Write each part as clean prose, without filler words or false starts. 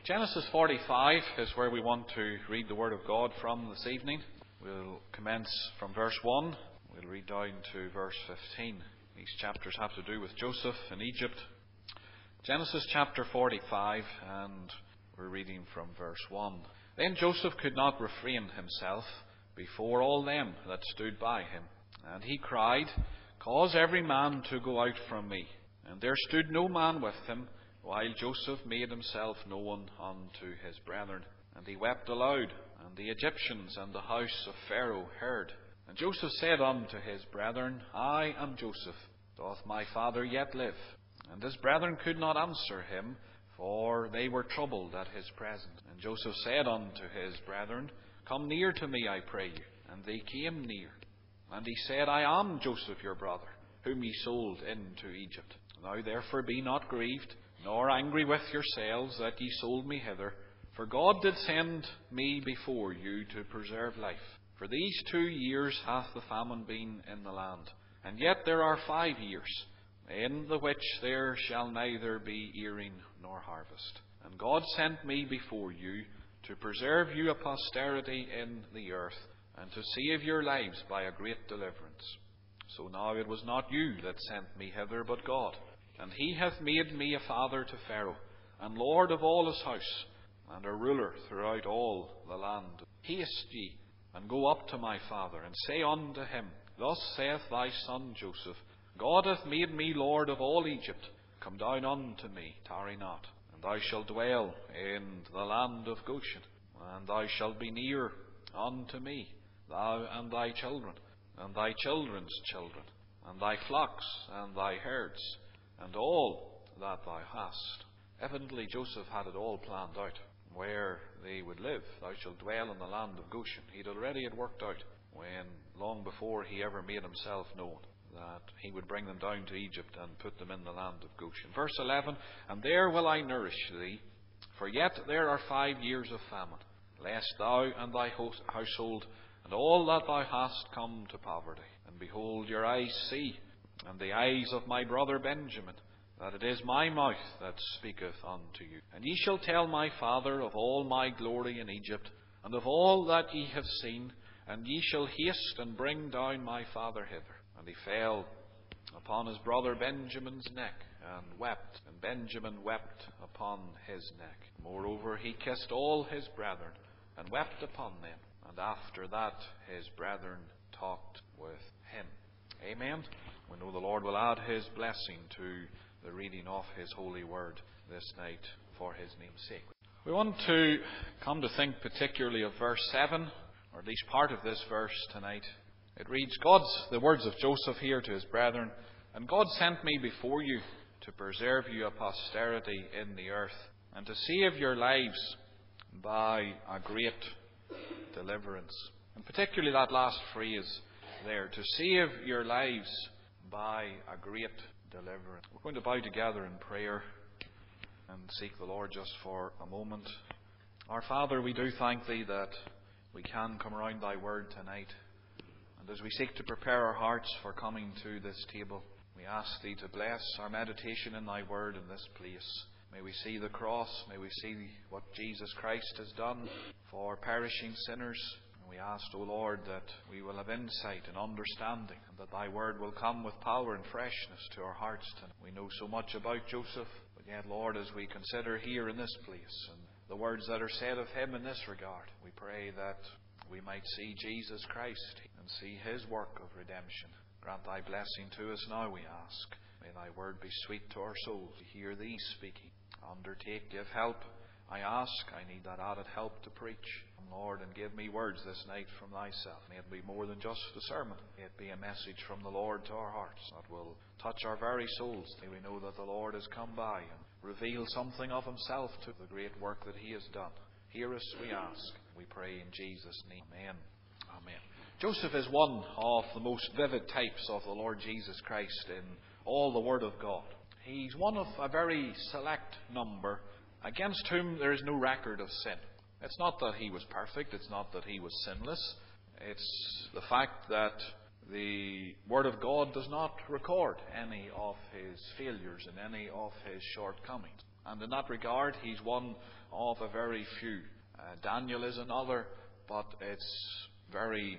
Genesis 45 is where we want to read the Word of God from this evening. We'll commence from verse 1. We'll read down to verse 15. These chapters have to do with Joseph in Egypt. Genesis chapter 45, and we're reading from verse 1. Then Joseph could not refrain himself before all them that stood by him. And he cried, Cause every man to go out from me. And there stood no man with him, while Joseph made himself known unto his brethren. And he wept aloud, and the Egyptians and the house of Pharaoh heard. And Joseph said unto his brethren, I am Joseph. Doth my father yet live? And his brethren could not answer him, for they were troubled at his presence. And Joseph said unto his brethren, Come near to me, I pray you. And they came near. And he said, I am Joseph your brother, whom ye sold into Egypt. Now therefore be not grieved, nor angry with yourselves that ye sold me hither. For God did send me before you to preserve life. For these 2 years hath the famine been in the land. And yet there are 5 years, in the which there shall neither be earing nor harvest. And God sent me before you to preserve you a posterity in the earth, and to save your lives by a great deliverance. So now it was not you that sent me hither, but God. And he hath made me a father to Pharaoh, and lord of all his house, and a ruler throughout all the land. Haste ye, and go up to my father, and say unto him, Thus saith thy son Joseph, God hath made me lord of all Egypt. Come down unto me, tarry not. And thou shalt dwell in the land of Goshen, and thou shalt be near unto me, thou and thy children, and thy children's children, and thy flocks, and thy herds, and all that thou hast. Evidently Joseph had it all planned out, where they would live. Thou shalt dwell in the land of Goshen. He'd already had worked out, when long before he ever made himself known, that he would bring them down to Egypt and put them in the land of Goshen. Verse 11, And there will I nourish thee, for yet there are 5 years of famine, lest thou and thy household and all that thou hast come to poverty. And behold, your eyes see, and the eyes of my brother Benjamin, that it is my mouth that speaketh unto you. And ye shall tell my father of all my glory in Egypt, and of all that ye have seen, and ye shall haste and bring down my father hither. And he fell upon his brother Benjamin's neck, and wept, and Benjamin wept upon his neck. Moreover, he kissed all his brethren, and wept upon them. And after that his brethren talked with him. Amen. We know the Lord will add his blessing to the reading of his holy word this night for his name's sake. We want to come to think particularly of verse 7, or at least part of this verse tonight. It reads, the words of Joseph here to his brethren, And God sent me before you to preserve you a posterity in the earth, and to save your lives by a great deliverance. And particularly that last phrase there, to save your lives by a great deliverance. We're going to bow together in prayer and seek the Lord just for a moment. Our Father, we do thank Thee that we can come around Thy word tonight. And as we seek to prepare our hearts for coming to this table, we ask Thee to bless our meditation in Thy word in this place. May we see the cross. May we see what Jesus Christ has done for perishing sinners. And we ask, O Lord, that we will have insight and understanding, and that Thy word will come with power and freshness to our hearts tonight. We know so much about Joseph, but yet, Lord, as we consider here in this place and the words that are said of him in this regard, we pray that we might see Jesus Christ and see His work of redemption. Grant Thy blessing to us now, we ask. May Thy word be sweet to our souls to hear Thee speaking. Undertake, give help. I ask, I need that added help to preach. Lord, and give me words this night from Thyself. May it be more than just a sermon. May it be a message from the Lord to our hearts that will touch our very souls. May we know that the Lord has come by and revealed something of Himself to the great work that He has done. Hear us, we ask. We pray in Jesus' name. Amen. Amen. Joseph is one of the most vivid types of the Lord Jesus Christ in all the Word of God. He's one of a very select number against whom there is no record of sin. It's not that he was perfect. It's not that he was sinless. It's the fact that the Word of God does not record any of his failures and any of his shortcomings. And in that regard, he's one of a very few. Daniel is another, but it's very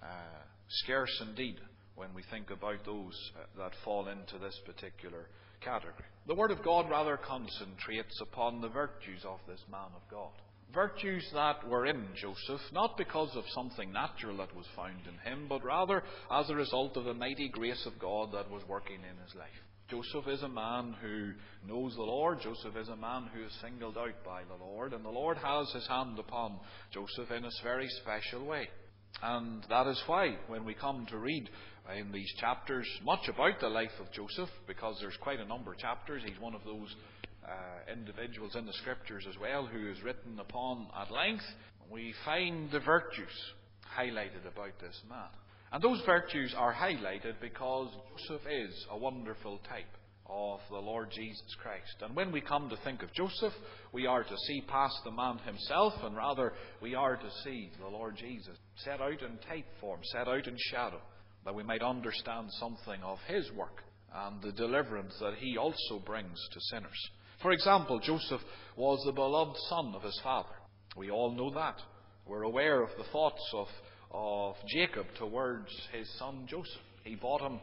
scarce indeed when we think about those that fall into this particular category. The Word of God rather concentrates upon the virtues of this man of God. Virtues that were in Joseph, not because of something natural that was found in him, but rather as a result of the mighty grace of God that was working in his life. Joseph is a man who knows the Lord. Joseph is a man who is singled out by the Lord. And the Lord has his hand upon Joseph in a very special way. And that is why, when we come to read in these chapters much about the life of Joseph, because there's quite a number of chapters, he's one of those individuals in the Scriptures as well who is written upon at length, we find the virtues highlighted about this man. And those virtues are highlighted because Joseph is a wonderful type of the Lord Jesus Christ. And when we come to think of Joseph, we are to see past the man himself, and rather we are to see the Lord Jesus set out in type form, set out in shadow, that we might understand something of his work and the deliverance that he also brings to sinners. For example, Joseph was the beloved son of his father. We all know that. We're aware of the thoughts of Jacob towards his son Joseph. He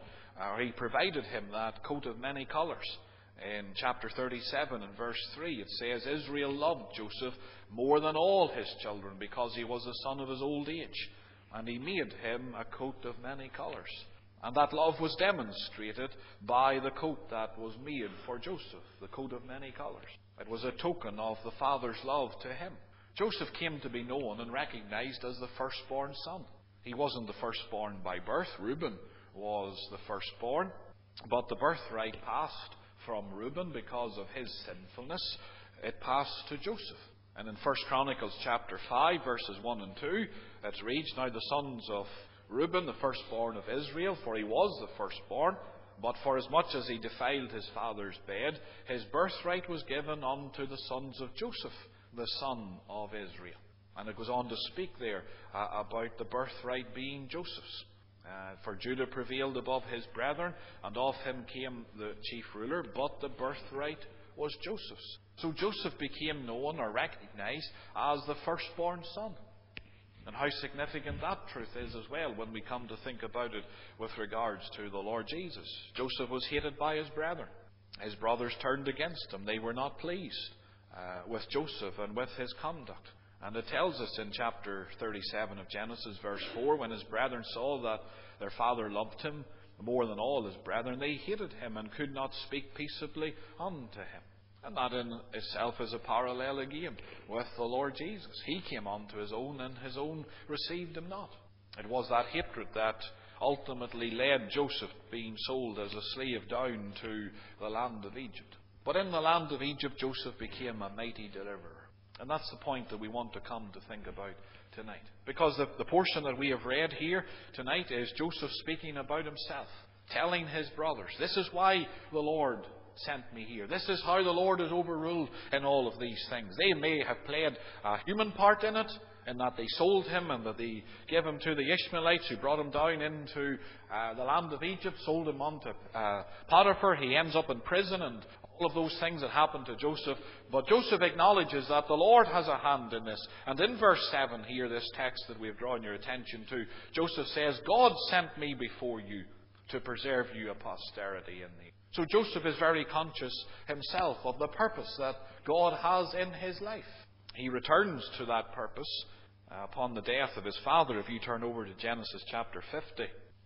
provided him that coat of many colours. In chapter 37 and verse 3 it says, Israel loved Joseph more than all his children because he was the son of his old age, and he made him a coat of many colours. And that love was demonstrated by the coat that was made for Joseph, the coat of many colours. It was a token of the father's love to him. Joseph came to be known and recognised as the firstborn son. He wasn't the firstborn by birth. Reuben was the firstborn. But the birthright passed from Reuben because of his sinfulness. It passed to Joseph. And in 1 Chronicles chapter 5, verses 1 and 2, it reads, Now the sons of Reuben, the firstborn of Israel, for he was the firstborn, but for as much as he defiled his father's bed, his birthright was given unto the sons of Joseph, the son of Israel. And it goes on to speak there about the birthright being Joseph's. For Judah prevailed above his brethren, and of him came the chief ruler, but the birthright was Joseph's. So Joseph became known or recognized as the firstborn son. And how significant that truth is as well when we come to think about it with regards to the Lord Jesus. Joseph was hated by his brethren. His brothers turned against him. They were not pleased with Joseph and with his conduct. And it tells us in chapter 37 of Genesis, verse 4, when his brethren saw that their father loved him more than all his brethren, they hated him and could not speak peaceably unto him. And that in itself is a parallel again with the Lord Jesus. He came unto his own, and his own received him not. It was that hatred that ultimately led Joseph being sold as a slave down to the land of Egypt. But in the land of Egypt, Joseph became a mighty deliverer. And that's the point that we want to come to think about tonight. Because the portion that we have read here tonight is Joseph speaking about himself, telling his brothers, this is why the Lord sent me here. This is how the Lord is overruled in all of these things. They may have played a human part in it, in that they sold him and that they gave him to the Ishmaelites who brought him down into the land of Egypt, sold him on to Potiphar. He ends up in prison and all of those things that happened to Joseph. But Joseph acknowledges that the Lord has a hand in this. And in verse 7 here, this text that we've drawn your attention to, Joseph says, God sent me before you to preserve you a posterity in thee. So Joseph is very conscious himself of the purpose that God has in his life. He returns to that purpose upon the death of his father. If you turn over to Genesis chapter 50,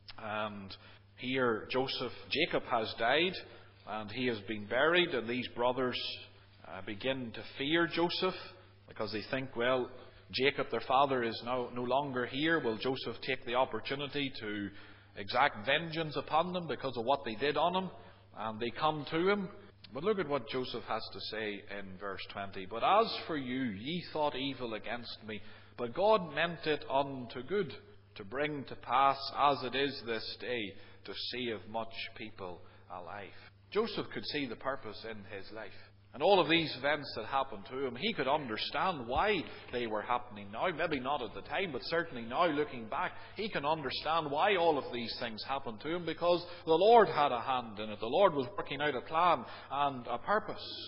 and here Jacob has died, and he has been buried, and these brothers begin to fear Joseph, because they think, well, Jacob, their father, is now no longer here. Will Joseph take the opportunity to exact vengeance upon them because of what they did on him? And they come to him. But look at what Joseph has to say in verse 20. But as for you, ye thought evil against me, but God meant it unto good, to bring to pass, as it is this day, to save much people alive. Joseph could see the purpose in his life. And all of these events that happened to him, he could understand why they were happening now. Maybe not at the time, but certainly now looking back, he can understand why all of these things happened to him, because the Lord had a hand in it. The Lord was working out a plan and a purpose.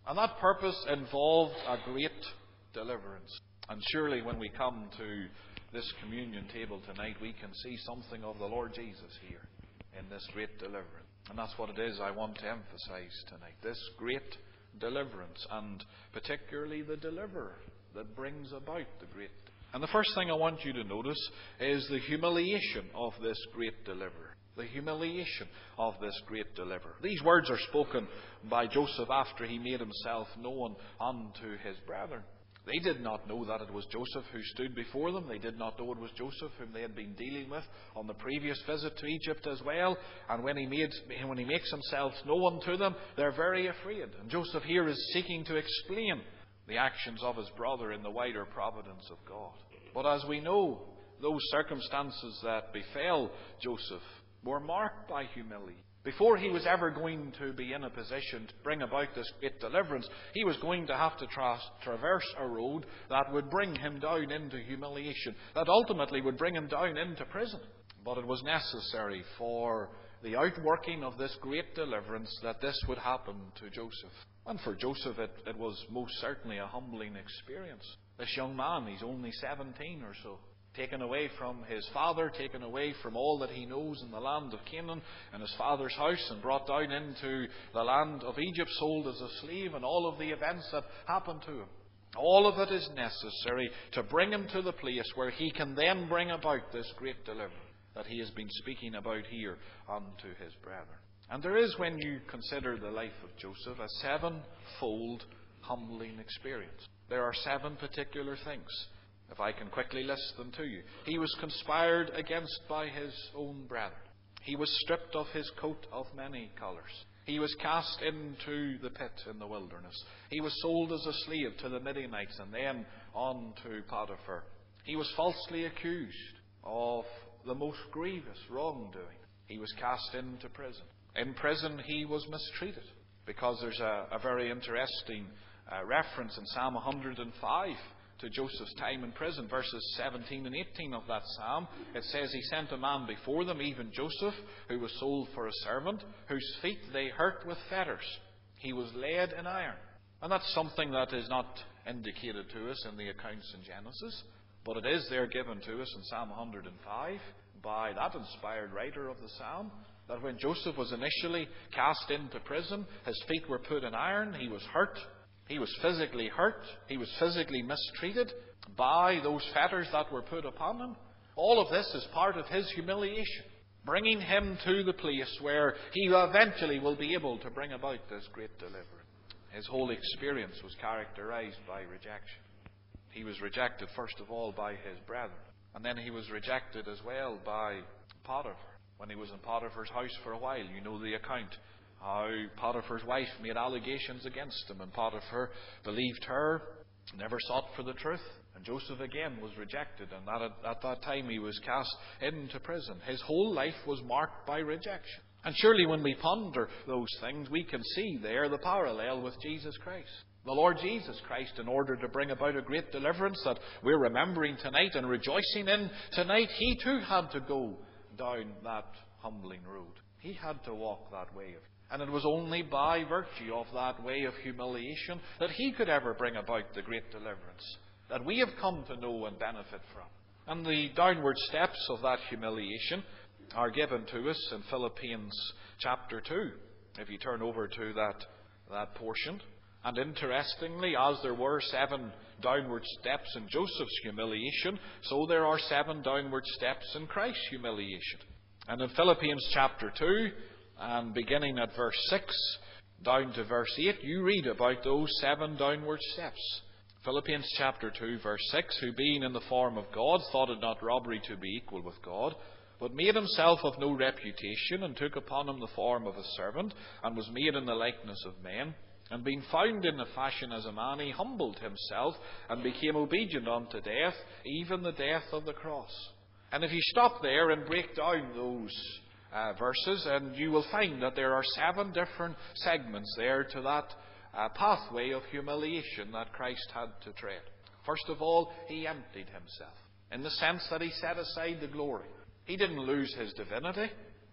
And that purpose involved a great deliverance. And surely when we come to this communion table tonight, we can see something of the Lord Jesus here in this great deliverance. And that's what it is I want to emphasize tonight. This great deliverance, and particularly the deliverer that brings about the great. And the first thing I want you to notice is the humiliation of this great deliverer. The humiliation of this great deliverer. These words are spoken by Joseph after he made himself known unto his brethren. They did not know that it was Joseph who stood before them. They did not know it was Joseph whom they had been dealing with on the previous visit to Egypt as well. And when he makes himself known to them, they're very afraid. And Joseph here is seeking to explain the actions of his brother in the wider providence of God. But as we know, those circumstances that befell Joseph were marked by humility. Before he was ever going to be in a position to bring about this great deliverance, he was going to have to traverse a road that would bring him down into humiliation, that ultimately would bring him down into prison. But it was necessary for the outworking of this great deliverance that this would happen to Joseph. And for Joseph it was most certainly a humbling experience. This young man, he's only 17 or so. Taken away from his father, taken away from all that he knows in the land of Canaan and his father's house, and brought down into the land of Egypt, sold as a slave, and all of the events that happened to him. All of it is necessary to bring him to the place where he can then bring about this great deliverance that he has been speaking about here unto his brethren. And there is, when you consider the life of Joseph, a sevenfold humbling experience. There are 7 particular things, if I can quickly list them to you. He was conspired against by his own brethren. He was stripped of his coat of many colours. He was cast into the pit in the wilderness. He was sold as a slave to the Midianites and then on to Potiphar. He was falsely accused of the most grievous wrongdoing. He was cast into prison. In prison he was mistreated, because there's a very interesting reference in Psalm 105 to Joseph's time in prison, verses 17 and 18 of that psalm. It says, he sent a man before them, even Joseph, who was sold for a servant, whose feet they hurt with fetters. He was laid in iron. And that's something that is not indicated to us in the accounts in Genesis, but it is there given to us in Psalm 105 by that inspired writer of the psalm, that when Joseph was initially cast into prison, his feet were put in iron, he was hurt. He was physically hurt. He was physically mistreated by those fetters that were put upon him. All of this is part of his humiliation, bringing him to the place where he eventually will be able to bring about this great deliverance. His whole experience was characterized by rejection. He was rejected first of all by his brethren, and then he was rejected as well by Potiphar. When he was in Potiphar's house for a while, you know the account. How Potiphar's wife made allegations against him, and Potiphar believed her, never sought for the truth. And Joseph again was rejected, and at that time he was cast into prison. His whole life was marked by rejection. And surely when we ponder those things, we can see there the parallel with Jesus Christ. The Lord Jesus Christ, in order to bring about a great deliverance that we're remembering tonight and rejoicing in tonight, he too had to go down that humbling road. He had to walk that way. And it was only by virtue of that way of humiliation that he could ever bring about the great deliverance that we have come to know and benefit from. And the downward steps of that humiliation are given to us in Philippians chapter 2. If you turn over to that portion. And interestingly, as there were 7 downward steps in Joseph's humiliation, so there are 7 downward steps in Christ's humiliation. And in Philippians chapter 2, and beginning at verse 6 down to verse 8, you read about those 7 downward steps. Philippians chapter 2, verse 6, who being in the form of God, thought it not robbery to be equal with God, but made himself of no reputation, and took upon him the form of a servant, and was made in the likeness of men. And being found in the fashion as a man, he humbled himself, and became obedient unto death, even the death of the cross. And if you stop there and break down those verses, and you will find that there are 7 different segments there to that pathway of humiliation that Christ had to tread. First of all, he emptied himself, in the sense that he set aside the glory. He didn't lose his divinity.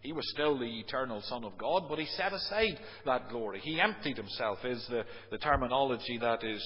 He was still the eternal Son of God, but he set aside that glory. He emptied himself, is the terminology that is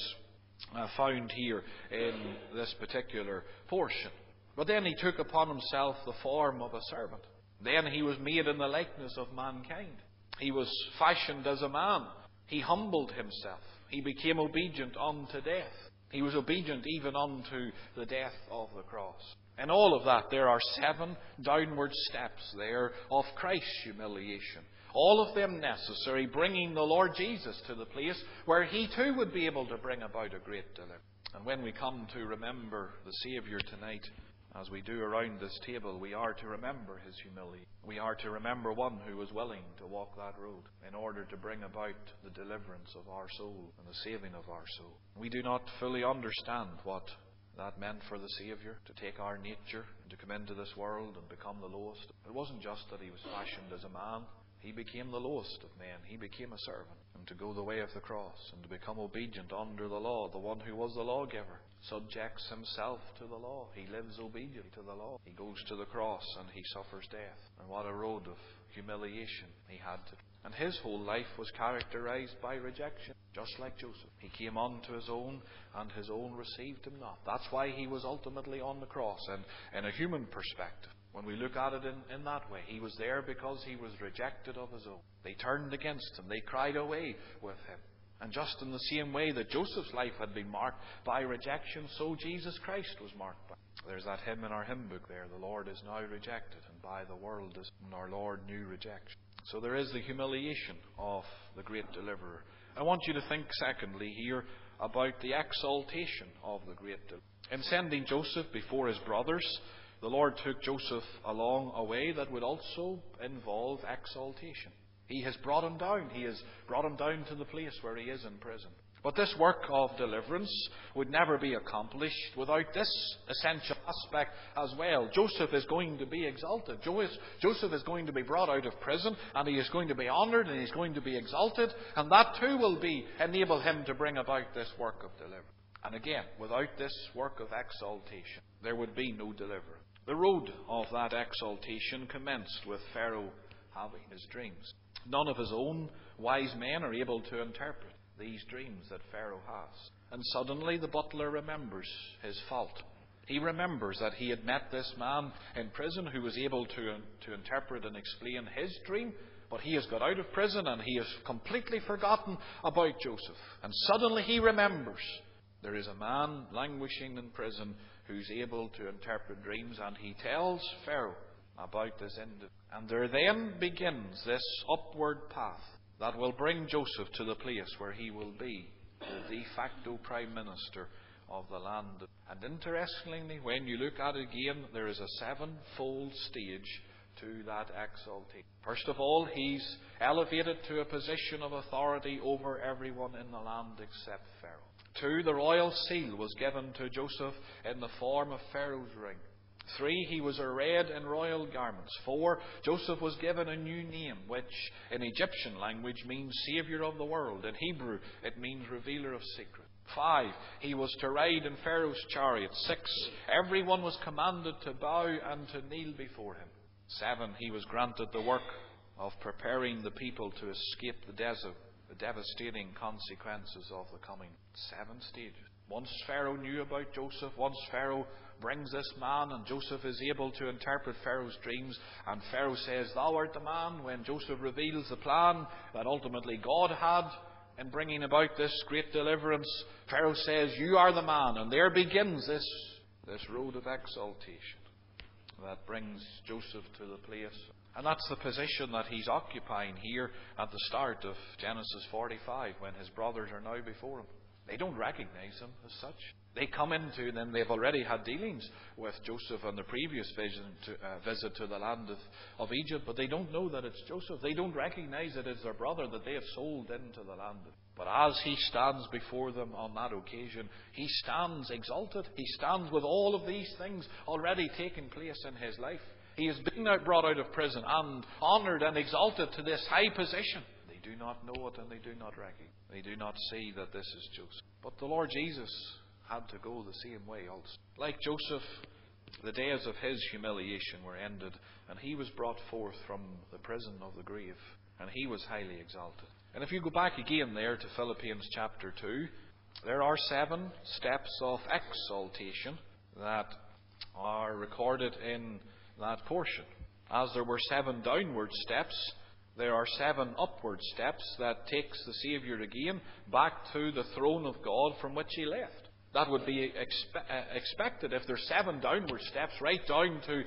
found here in this particular portion. But then he took upon himself the form of a servant. Then he was made in the likeness of mankind. He was fashioned as a man. He humbled himself. He became obedient unto death. He was obedient even unto the death of the cross. In all of that, there are 7 downward steps there of Christ's humiliation. All of them necessary, bringing the Lord Jesus to the place where he too would be able to bring about a great deliverance. And when we come to remember the Saviour tonight, as we do around this table, we are to remember his humility. We are to remember one who was willing to walk that road in order to bring about the deliverance of our soul and the saving of our soul. We do not fully understand what that meant for the Saviour, to take our nature and to come into this world and become the lowest. It wasn't just that he was fashioned as a man. He became the lowest of men. He became a servant. And to go the way of the cross and to become obedient under the law, the one who was the lawgiver, subjects himself to the law. He lives obediently to the law. He goes to the cross and he suffers death. And what a road of humiliation he had to. And his whole life was characterized by rejection, just like Joseph. He came unto his own, and his own received him not. That's why he was ultimately on the cross. And in a human perspective, when we look at it in that way, he was there because he was rejected of his own. They turned against him. They cried away with him. And just in the same way that Joseph's life had been marked by rejection, so Jesus Christ was marked by. There's that hymn in our hymn book there, the Lord is now rejected, and by the world is our Lord knew rejection. So there is the humiliation of the great deliverer. I want you to think secondly here about the exaltation of the great deliverer. In sending Joseph before his brothers, the Lord took Joseph along a way that would also involve exaltation. He has brought him down. He has brought him down to the place where he is in prison. But this work of deliverance would never be accomplished without this essential aspect as well. Joseph is going to be exalted. Joseph is going to be brought out of prison, and he is going to be honoured, and he is going to be exalted, and that too will enable him to bring about this work of deliverance. And again, without this work of exaltation, there would be no deliverance. The road of that exaltation commenced with Pharaoh having his dreams. None of his own wise men are able to interpret these dreams that Pharaoh has. And suddenly the butler remembers his fault. He remembers that he had met this man in prison who was able to interpret and explain his dream, but he has got out of prison and he has completely forgotten about Joseph. And suddenly he remembers there is a man languishing in prison who's able to interpret dreams, and he tells Pharaoh about this end. And there then begins this upward path that will bring Joseph to the place where he will be the de facto prime minister of the land. And interestingly, when you look at it again, there is a 7-fold stage to that exaltation. First of all, he's elevated to a position of authority over everyone in the land except Pharaoh. 2, the royal seal was given to Joseph in the form of Pharaoh's ring. 3, he was arrayed in royal garments. 4, Joseph was given a new name, which in Egyptian language means Saviour of the world. In Hebrew, it means Revealer of Secrets. 5, he was to ride in Pharaoh's chariot. 6, everyone was commanded to bow and to kneel before him. 7, he was granted the work of preparing the people to escape the devastating consequences of the coming. 7 stages. Once Pharaoh knew about Joseph, once Pharaoh brings this man and Joseph is able to interpret Pharaoh's dreams, and Pharaoh says, "Thou art the man," when Joseph reveals the plan that ultimately God had in bringing about this great deliverance, Pharaoh says, "You are the man." And there begins this road of exaltation that brings Joseph to the place. And that's the position that he's occupying here at the start of Genesis 45, when his brothers are now before him. They don't recognize him as such. They come into, then they've already had dealings with Joseph on the previous visit to the land of Egypt, but they don't know that it's Joseph. They don't recognize it as their brother that they have sold into the land. But as he stands before them on that occasion, he stands exalted. He stands with all of these things already taking place in his life. He has been brought out of prison and honoured and exalted to this high position. They do not know it, and they do not recognize. They do not see that this is Joseph. But the Lord Jesus had to go the same way also. Like Joseph, The days of his humiliation were ended, and he was brought forth from the prison of the grave, and he was highly exalted. And if you go back again there to Philippians chapter 2, there are 7 steps of exaltation that are recorded in that portion. As there were 7 downward steps, there are 7 upward steps that takes the Saviour again back to the throne of God from which he left. That would be expected if there's 7 downward steps right down to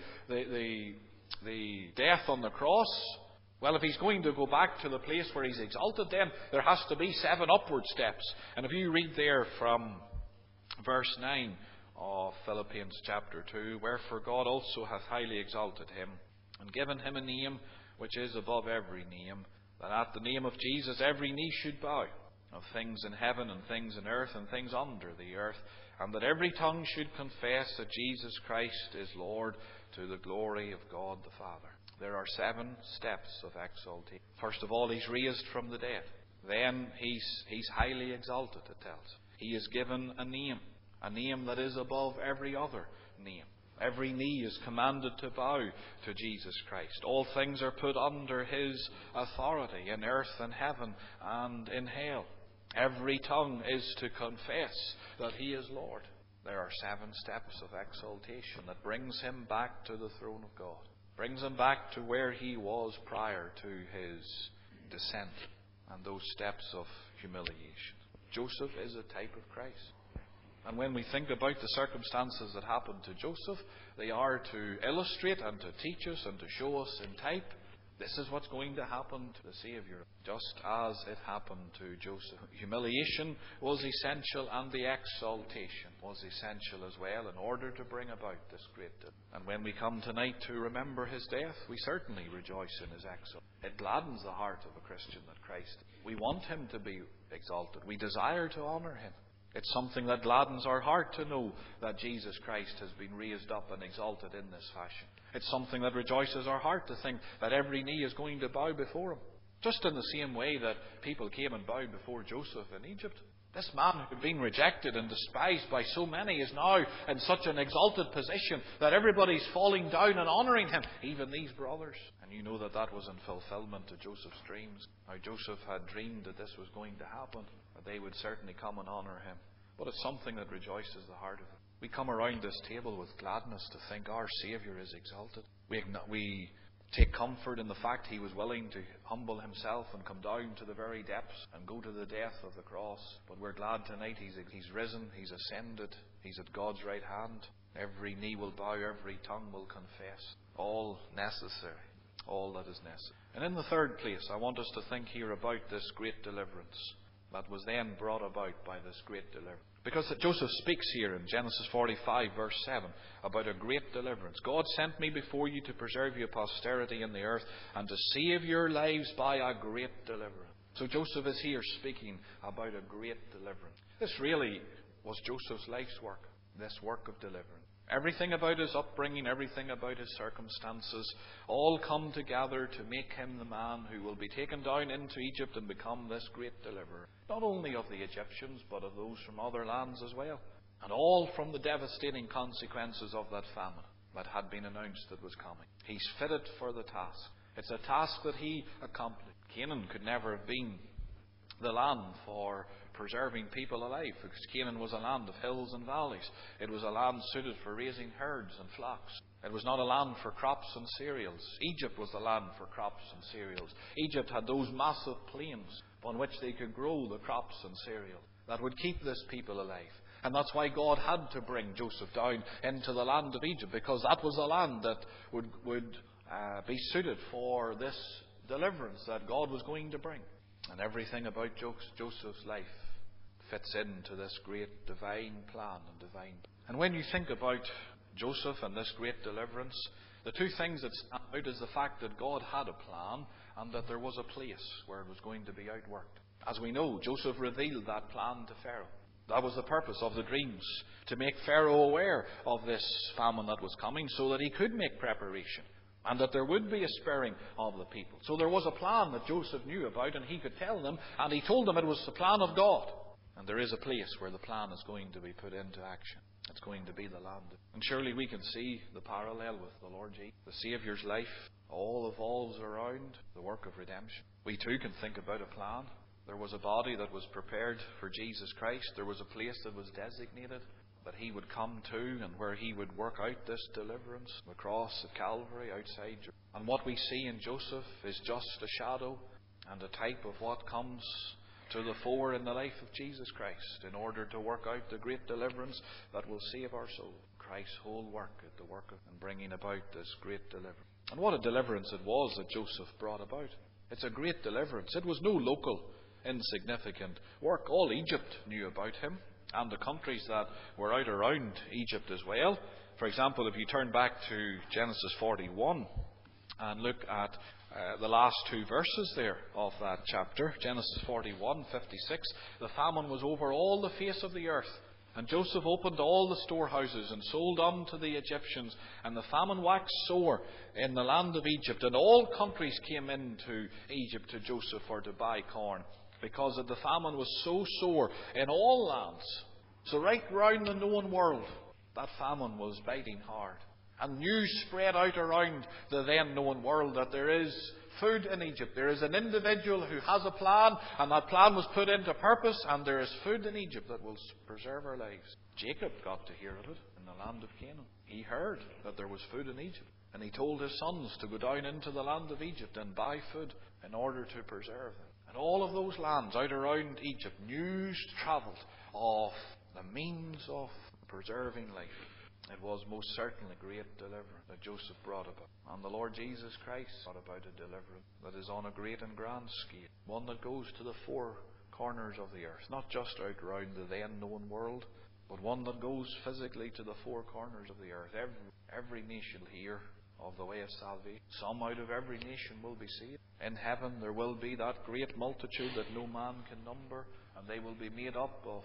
the death on the cross. Well, if he's going to go back to the place where he's exalted, then there has to be 7 upward steps. And if you read there from verse 9 of Philippians chapter 2, wherefore God also hath highly exalted him, and given him a name which is above every name, that at the name of Jesus every knee should bow, of things in heaven and things in earth and things under the earth, and that every tongue should confess that Jesus Christ is Lord, to the glory of God the Father. There are 7 steps of exaltation. First of all, he's raised from the dead. Then he's highly exalted, it tells. He is given a name that is above every other name. Every knee is commanded to bow to Jesus Christ. All things are put under his authority in earth and heaven and in hell. Every tongue is to confess that he is Lord. There are 7 steps of exaltation that brings him back to the throne of God. Brings him back to where he was prior to his descent and those steps of humiliation. Joseph is a type of Christ. And when we think about the circumstances that happened to Joseph, they are to illustrate and to teach us and to show us in type, this is what's going to happen to the Saviour, just as it happened to Joseph. Humiliation was essential, and the exaltation was essential as well, in order to bring about this great day. And when we come tonight to remember his death, we certainly rejoice in his exaltation. It gladdens the heart of a Christian that Christ. We want him to be exalted. We desire to honour him. It's something that gladdens our heart to know that Jesus Christ has been raised up and exalted in this fashion. It's something that rejoices our heart to think that every knee is going to bow before him. Just in the same way that people came and bowed before Joseph in Egypt. This man who had been rejected and despised by so many is now in such an exalted position that everybody's falling down and honouring him, even these brothers. And you know that that was in fulfilment to Joseph's dreams. Now Joseph had dreamed that this was going to happen, that they would certainly come and honour him. But it's something that rejoices the heart of him. We come around this table with gladness to think our Saviour is exalted. We take comfort in the fact he was willing to humble himself and come down to the very depths and go to the death of the cross. But we're glad tonight he's risen, he's ascended, he's at God's right hand. Every knee will bow, every tongue will confess. All necessary, all that is necessary. And in the third place, I want us to think here about this great deliverance that was then brought about by this great deliverance. Because Joseph speaks here in Genesis 45 verse 7 about a great deliverance. God sent me before you to preserve your posterity in the earth and to save your lives by a great deliverance. So Joseph is here speaking about a great deliverance. This really was Joseph's life's work, this work of deliverance. Everything about his upbringing, everything about his circumstances, all come together to make him the man who will be taken down into Egypt and become this great deliverer. Not only of the Egyptians, but of those from other lands as well. And all from the devastating consequences of that famine that had been announced that was coming. He's fitted for the task. It's a task that he accomplished. Canaan could never have been the land for preserving people alive, because Canaan was a land of hills and valleys. It was a land suited for raising herds and flocks. It was not a land for crops and cereals. Egypt was the land for crops and cereals. Egypt had those massive plains on which they could grow the crops and cereals that would keep this people alive. And that's why God had to bring Joseph down into the land of Egypt, because that was a land that would be suited for this deliverance that God was going to bring. And everything about Joseph's life fits into this great divine plan and divine. And when you think about Joseph and this great deliverance, the two things that stand out is the fact that God had a plan and that there was a place where it was going to be outworked. As we know, Joseph revealed that plan to Pharaoh. That was the purpose of the dreams, to make Pharaoh aware of this famine that was coming so that he could make preparation. And that there would be a sparing of the people. So there was a plan that Joseph knew about, and he could tell them, and he told them it was the plan of God. And there is a place where the plan is going to be put into action. It's going to be the land. And surely we can see the parallel with the Lord Jesus. The Saviour's life all evolves around the work of redemption. We too can think about a plan. There was a body that was prepared for Jesus Christ. There was a place that was designated that He would come to and where He would work out this deliverance. The cross at Calvary outside Jerusalem. And what we see in Joseph is just a shadow and a type of what comes to the fore in the life of Jesus Christ in order to work out the great deliverance that will save our soul. Christ's whole work at the work of and bringing about this great deliverance. And what a deliverance it was that Joseph brought about. It's a great deliverance. It was no local, insignificant work. All Egypt knew about him, and the countries that were out around Egypt as well. For example, if you turn back to Genesis 41 and look at the last two verses there of that chapter, Genesis 41:56, the famine was over all the face of the earth. And Joseph opened all the storehouses and sold unto the Egyptians. And the famine waxed sore in the land of Egypt. And all countries came into Egypt to Joseph for to buy corn, because the famine was so sore in all lands. So right round the known world, that famine was biting hard. And news spread out around the then known world that there is food in Egypt. There is an individual who has a plan, and that plan was put into purpose, and there is food in Egypt that will preserve our lives. Jacob got to hear of it in the land of Canaan. He heard that there was food in Egypt, and he told his sons to go down into the land of Egypt and buy food in order to preserve them. And all of those lands out around Egypt, news travelled of the means of preserving life. It was most certainly a great deliverance that Joseph brought about. And the Lord Jesus Christ brought about a deliverance that is on a great and grand scale. One that goes to the four corners of the earth. Not just out round the then known world, but one that goes physically to the four corners of the earth. Every nation will hear of the way of salvation. Some out of every nation will be saved. In heaven there will be that great multitude that no man can number, and they will be made up of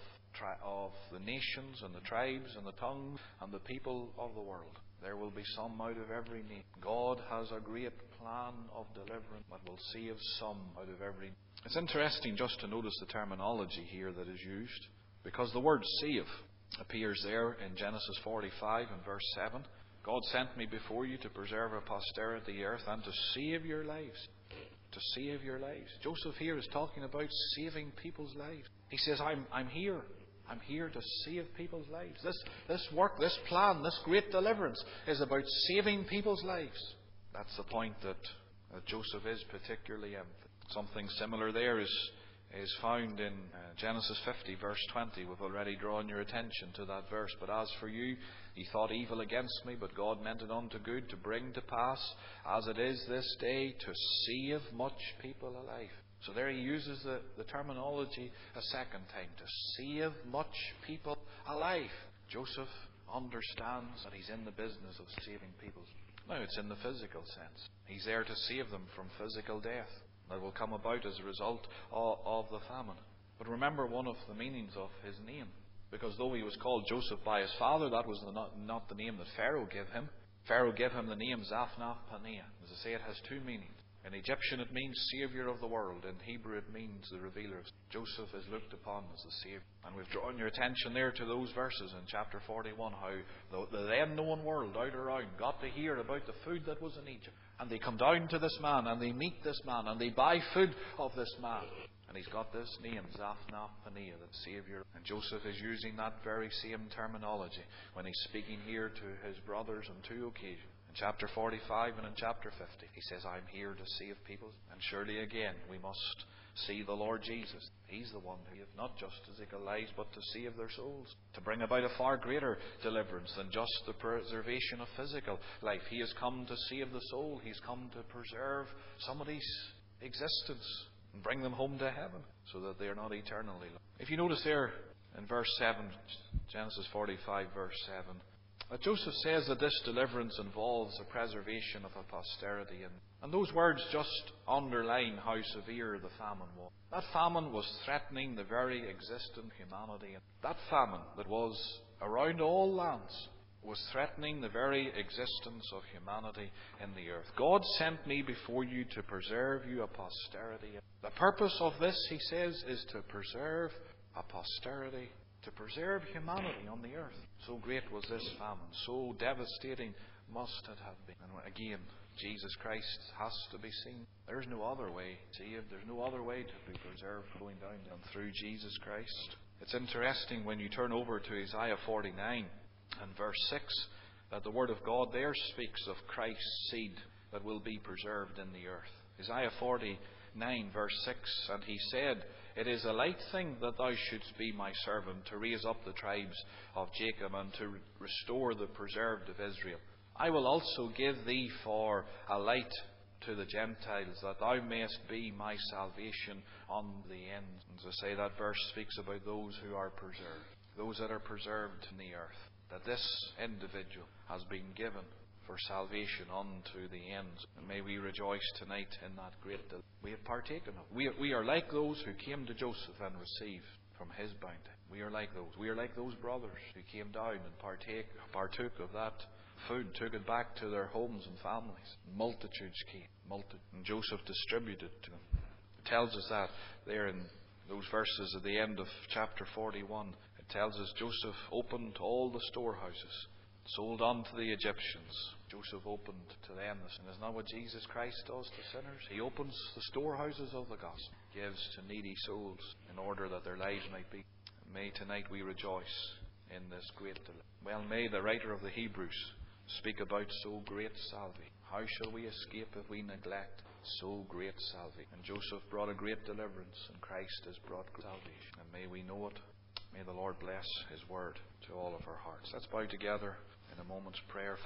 the nations and the tribes and the tongues and the people of the world. There will be some out of every nation. God has a great plan of deliverance that will save some out of every nation. It's interesting just to notice the terminology here that is used, because the word save appears there in Genesis 45 and verse 7. God sent me before you to preserve a posterity the earth and to save your lives. To save your lives. Joseph here is talking about saving people's lives. He says, I'm here. I'm here to save people's lives. This work, this plan, this great deliverance is about saving people's lives. That's the point that Joseph is particularly emphasizing. Something similar there is found in Genesis 50 verse 20. We've already drawn your attention to that verse. But as for you, ye thought evil against me, but God meant it unto good, to bring to pass, as it is this day, to save much people alive. So there he uses the terminology a second time, to save much people alive. Joseph understands that he's in the business of saving people. Now it's in the physical sense. He's there to save them from physical death that will come about as a result of the famine. But remember one of the meanings of his name. Because though he was called Joseph by his father, that was not the name that Pharaoh gave him. Pharaoh gave him the name Zaphnath-Paneah. As I say, it has two meanings. In Egyptian it means Saviour of the world. In Hebrew it means the revealer. Joseph is looked upon as the Saviour. And we've drawn your attention there to those verses in chapter 41, how the then known world out around got to hear about the food that was in Egypt. And they come down to this man, and they meet this man, and they buy food of this man. And he's got this name, Zaphnath-Paneah, the Saviour. And Joseph is using that very same terminology when he's speaking here to his brothers on two occasions. In chapter 45 and in chapter 50. He says, I'm here to save people. And surely again, we must see the Lord Jesus. He's the one who, not just to take lives, but to save their souls. To bring about a far greater deliverance than just the preservation of physical life. He has come to save the soul. He's come to preserve somebody's existence and bring them home to heaven so that they are not eternally lost. If you notice there in verse 7, Genesis 45 verse 7, that Joseph says that this deliverance involves the preservation of a posterity. And those words just underline how severe the famine was. That famine was threatening the very existence of humanity. That famine that was around all lands was threatening the very existence of humanity in the earth. God sent me before you to preserve you a posterity. The purpose of this, he says, is to preserve a posterity to preserve humanity on the earth. So great was this famine, so devastating must it have been. And again, Jesus Christ has to be seen. There's no other way saved. There's no other way to be preserved going down than through Jesus Christ. It's interesting when you turn over to Isaiah 49 and verse 6 that the Word of God there speaks of Christ's seed that will be preserved in the earth. Isaiah 49 verse 6, and he said, "It is a light thing that thou shouldst be my servant, to raise up the tribes of Jacob, and to restore the preserved of Israel. I will also give thee for a light to the Gentiles, that thou mayest be my salvation on the ends." As I say, that verse speaks about those who are preserved, those that are preserved in the earth, that this individual has been given for salvation unto the ends. And may we rejoice tonight in that great delight we have partaken of. We are like those who came to Joseph and received from his bounty. We are like those. We are like those brothers who came down and partook of that food, took it back to their homes and families. Multitudes came. And Joseph distributed to them. It tells us that there in those verses at the end of chapter 41. It tells us Joseph opened all the storehouses, sold on to the Egyptians. Joseph opened to them. And isn't that what Jesus Christ does to sinners? He opens the storehouses of the gospel, gives to needy souls in order that their lives might be. May tonight we rejoice in this great delight. Well, may the writer of the Hebrews speak about so great salvation. How shall we escape if we neglect so great salvation? And Joseph brought a great deliverance, and Christ has brought great salvation. And may we know it. May the Lord bless His word to all of our hearts. Let's bow together in a moment's prayer.